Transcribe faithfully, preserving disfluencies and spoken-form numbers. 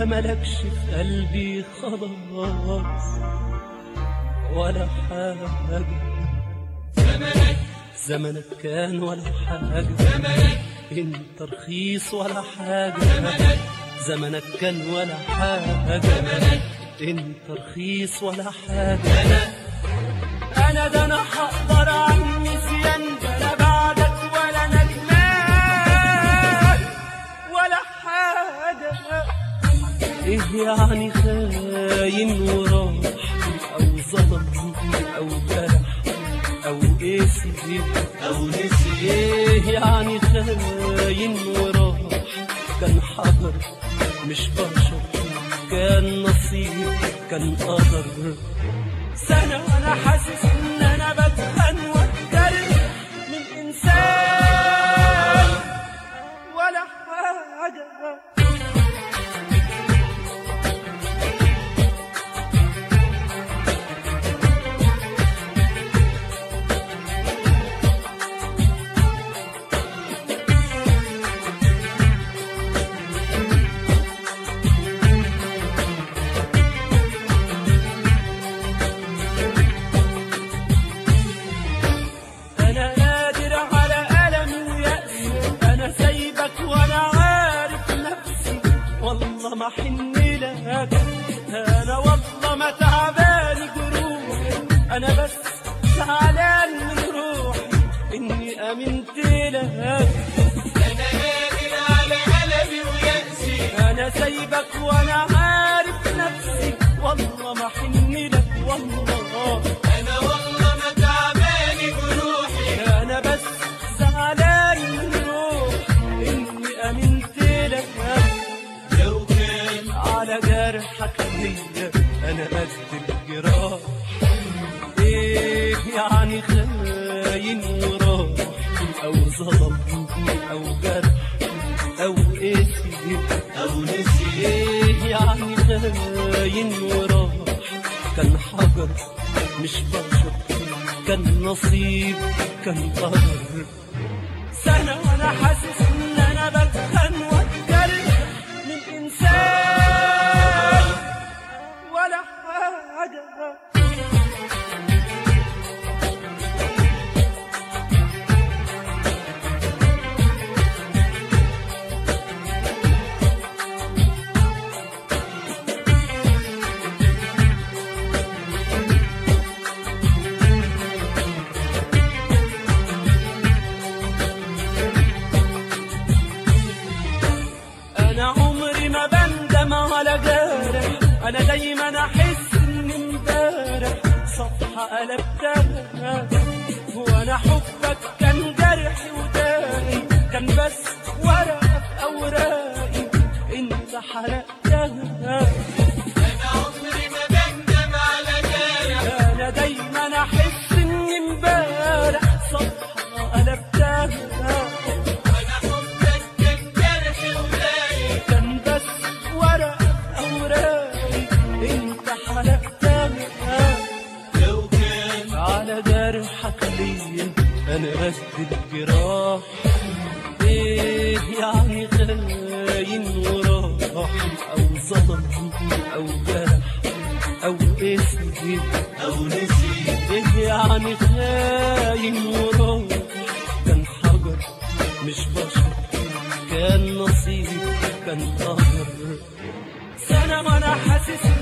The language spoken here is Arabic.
ملكش في قلبي خلاص ولا حاجة. زمنك زمنك كان ولا حاجة، زمنك انت رخيص ولا حاجة. زمنك زمنك كان ولا حاجة، زمنك انت رخيص ولا حاجة. انا انا ده انا هقدر عن نسيان، لا بعدك ولا ندمان ولا حاجة. ايه يعني خاين وراح او ظلم او جرح او قسي أو نسي؟ ايه يعني خاين وراح؟ كان حجر مش بشر، كان نصيب كان قدر. سنة وانا حاسس ان انا بتخن واتجرح من انسان ولا حاجة. أنا قادر على ألمي ويأسي، أنا سايبك وأنا عارف نفسي، والله ما حن لك. أنا والله ما تعبان جروحي، أنا بس زعلان من روحي إني آمنت لك. أنا قادر على ألمي ويأسي، أنا سايبك وأنا عارف نفسي، والله ما حن لك والله. أنا والله ما تعبان جروحي، أنا بس زعلان من روحي إني آمنت لك. لو كان على جرحك ليا أنا قد الجراح. إيه يعني خاين وراح أو ظلم أو جرح أو قسي أو نسي؟ إيه يعني خاين وراح؟ كان حجر مش بشر، كان نصيب كان قدر. سنة وانا حاسس ان انا بتخن واتجرح من انسان ولا حاجة. أنا عمري ما بندم على جارح، أنا دايما أحس إن امبارح صفحة قلبتها. وأنا حبك كان جرحي وداقي، كان بس ورقة في أوراقي أنت حرقتها. أنا عمري ما بندم على جارح، أنا دايما أحس إن امبارح صفحة قلبتها. وأنا حبك كان جرحي ولاقي، كان بس ورقة أوراقي أنت حرقتها. لو كان على جرحك ليا أنا قد الجراح. إيه يعني خاين وراح أو ظلم أو جرح أو قسي أو نسي؟ إيه يعني خاين وراح؟ كان حجر مش بشر، كان نصيب كان قدر. سنة وانا حاسس